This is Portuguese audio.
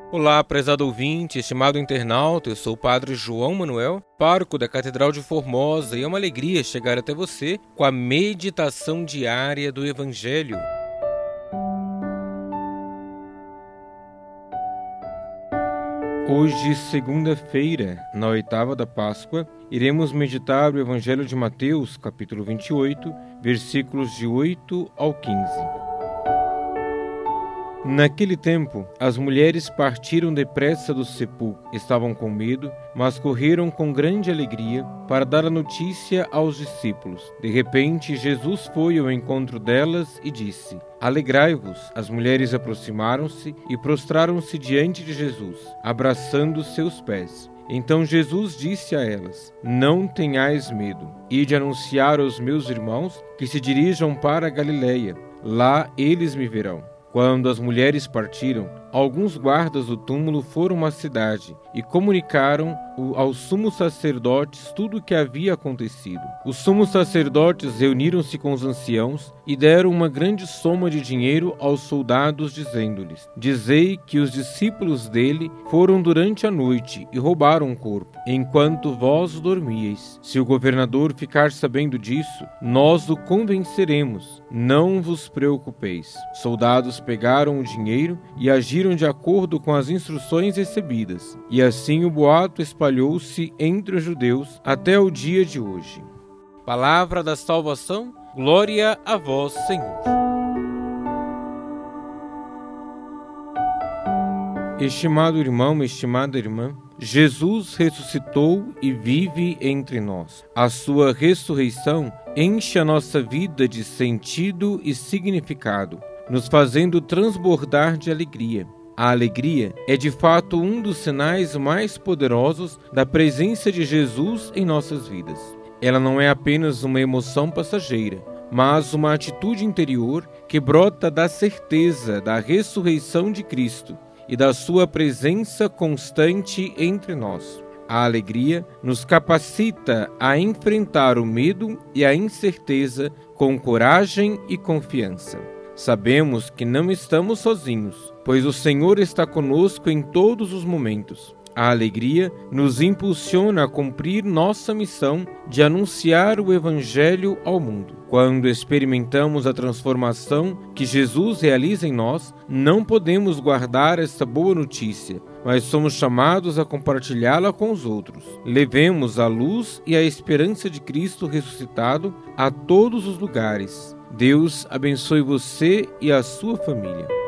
Olá, prezado ouvinte, estimado internauta, eu sou o Padre João Manuel, pároco da Catedral de Formosa, e é uma alegria chegar até você com a meditação diária do Evangelho. Hoje, segunda-feira, na oitava da Páscoa, iremos meditar o Evangelho de Mateus, capítulo 28, versículos de 8 ao 15. Naquele tempo, as mulheres partiram depressa do sepulcro. Estavam com medo, mas correram com grande alegria para dar a notícia aos discípulos. De repente, Jesus foi ao encontro delas e disse: Alegrai-vos. As mulheres aproximaram-se e prostraram-se diante de Jesus, abraçando seus pés. Então Jesus disse a elas: Não tenhais medo. Ide anunciar aos meus irmãos que se dirijam para a Galileia. Lá eles me verão. Quando as mulheres partiram, alguns guardas do túmulo foram à cidade e comunicaram aos sumos sacerdotes tudo o que havia acontecido. Os sumos sacerdotes reuniram-se com os anciãos e deram uma grande soma de dinheiro aos soldados, dizendo-lhes: Dizei que os discípulos dele foram durante a noite e roubaram o corpo, enquanto vós dormíeis. Se o governador ficar sabendo disso, nós o convenceremos. Não vos preocupeis. Soldados pegaram o dinheiro e agiram de acordo com as instruções recebidas, e assim o boato espalhou-se entre os judeus até o dia de hoje. Palavra da salvação, glória a vós, Senhor. Estimado irmão, estimada irmã, Jesus ressuscitou e vive entre nós. A sua ressurreição enche a nossa vida de sentido e significado, nos fazendo transbordar de alegria. A alegria é de fato um dos sinais mais poderosos da presença de Jesus em nossas vidas. Ela não é apenas uma emoção passageira, mas uma atitude interior que brota da certeza da ressurreição de Cristo e da sua presença constante entre nós. A alegria nos capacita a enfrentar o medo e a incerteza com coragem e confiança. Sabemos que não estamos sozinhos, pois o Senhor está conosco em todos os momentos. A alegria nos impulsiona a cumprir nossa missão de anunciar o Evangelho ao mundo. Quando experimentamos a transformação que Jesus realiza em nós, não podemos guardar esta boa notícia, mas somos chamados a compartilhá-la com os outros. Levemos a luz e a esperança de Cristo ressuscitado a todos os lugares. Deus abençoe você e a sua família.